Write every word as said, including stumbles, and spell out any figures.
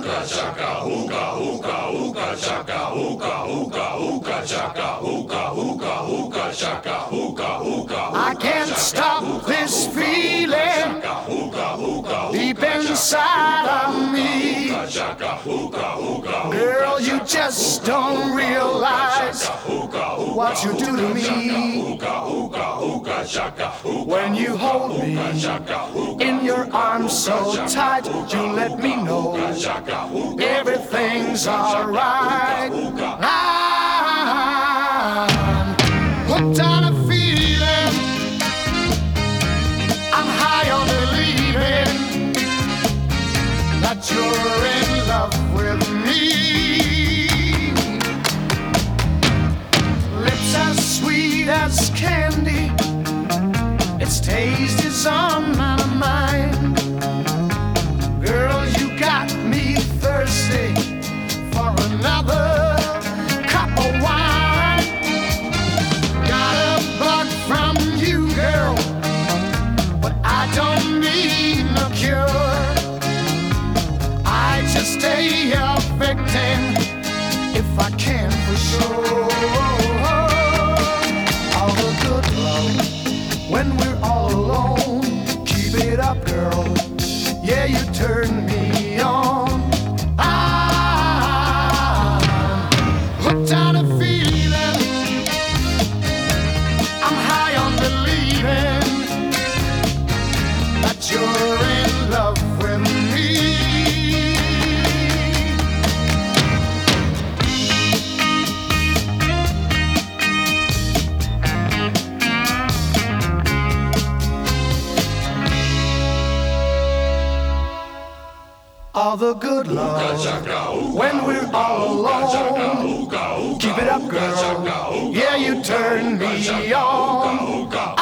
I can't stop this feeling deep inside of me. Girl, you just don't realize what you do to me. When you hold me in your arms so tight, you let me know everything's alright. I'm hooked on a feeling, I'm high on believing that you're in love with me. Lips as sweet as candy, its taste is on my mind. Girl, you got me thirsty for another cup of wine. Got a bug from you, girl, but I don't need no cure. I just stay a victim if I can for sure. All the good love when we're all alone. Keep it up, girl. Yeah, you turn me on. I'm hooked on a feeling, I'm high on believing that you're in love with me. All the good love when we're all alone. Keep it up, girl. Yeah, you turn me on.